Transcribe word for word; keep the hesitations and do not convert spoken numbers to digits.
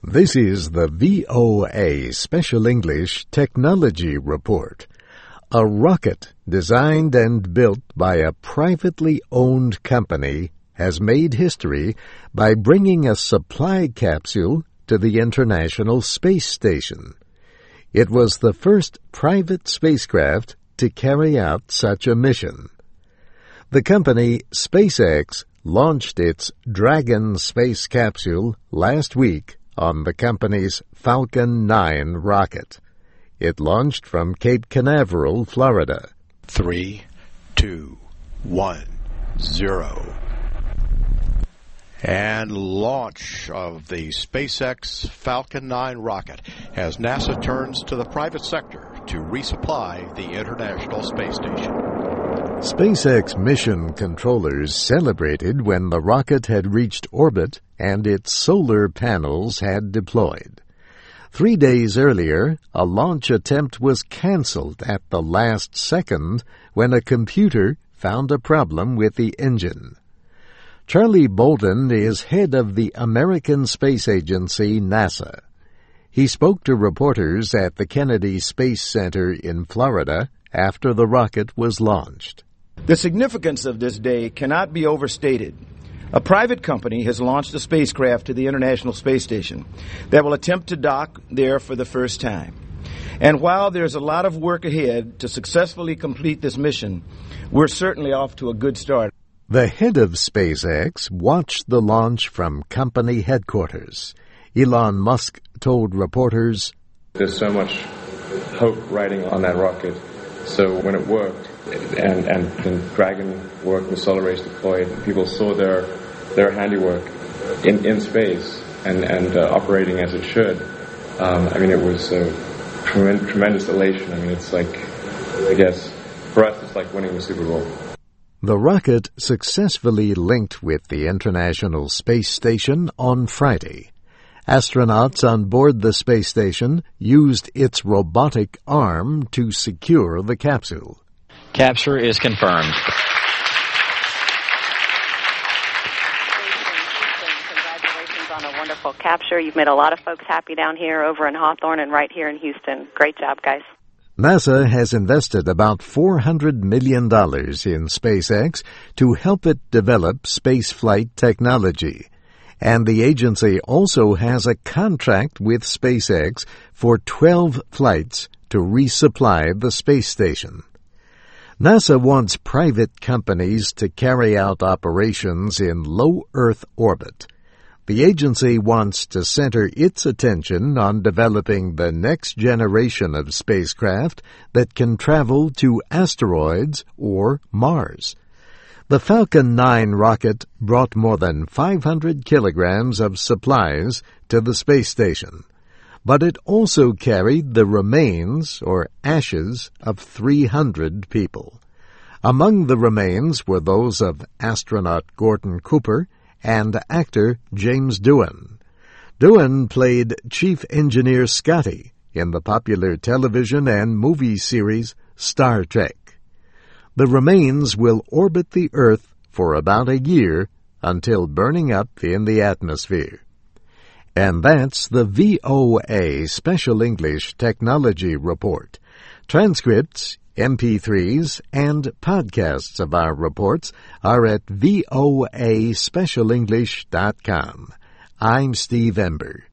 This is the V O A Special English Technology Report. A rocket designed and built by a privately owned company has made history by bringing a supply capsule to the International Space Station. It was the first private spacecraft to carry out such a mission. The company SpaceX launched its Dragon space capsule last week on the company's Falcon nine rocket. It launched from Cape Canaveral, Florida. Three, two, one, zero. And launch of the SpaceX Falcon nine rocket as NASA turns to the private sector to resupply the International Space Station. SpaceX mission controllers celebrated when the rocket had reached orbit and its solar panels had deployed. Three days earlier, a launch attempt was canceled at the last second when a computer found a problem with the engine. Charlie Bolden is head of the American Space Agency, NASA. He spoke to reporters at the Kennedy Space Center in Florida after the rocket was launched. The significance of this day cannot be overstated. A private company has launched a spacecraft to the International Space Station that will attempt to dock there for the first time. And while there's a lot of work ahead to successfully complete this mission, we're certainly off to a good start. The head of SpaceX watched the launch from company headquarters. Elon Musk told reporters, "There's so much hope riding on that rocket. So when it worked, and, and the Dragon worked, the solar rays deployed, people saw their their handiwork in, in space and, and uh, operating as it should. Um, I mean, it was a tremendous, tremendous elation. I mean, it's like, I guess, for us, it's like winning the Super Bowl." The rocket successfully linked with the International Space Station on Friday. Astronauts on board the space station used its robotic arm to secure the capsule. Capture is confirmed. Congratulations on a wonderful capture. You've made a lot of folks happy down here over in Hawthorne and right here in Houston. Great job, guys. NASA has invested about four hundred million dollars in SpaceX to help it develop spaceflight technology. And the agency also has a contract with SpaceX for twelve flights to resupply the space station. NASA wants private companies to carry out operations in low Earth orbit. The agency wants to center its attention on developing the next generation of spacecraft that can travel to asteroids or Mars. The Falcon nine rocket brought more than five hundred kilograms of supplies to the space station, but it also carried the remains or ashes of three hundred people. Among the remains were those of astronaut Gordon Cooper and actor James Doohan. Doohan played Chief Engineer Scotty in the popular television and movie series Star Trek. The remains will orbit the Earth for about a year until burning up in the atmosphere. And that's the V O A Special English Technology Report. Transcripts, M P threes, and podcasts of our reports are at voa special english dot com. I'm Steve Ember.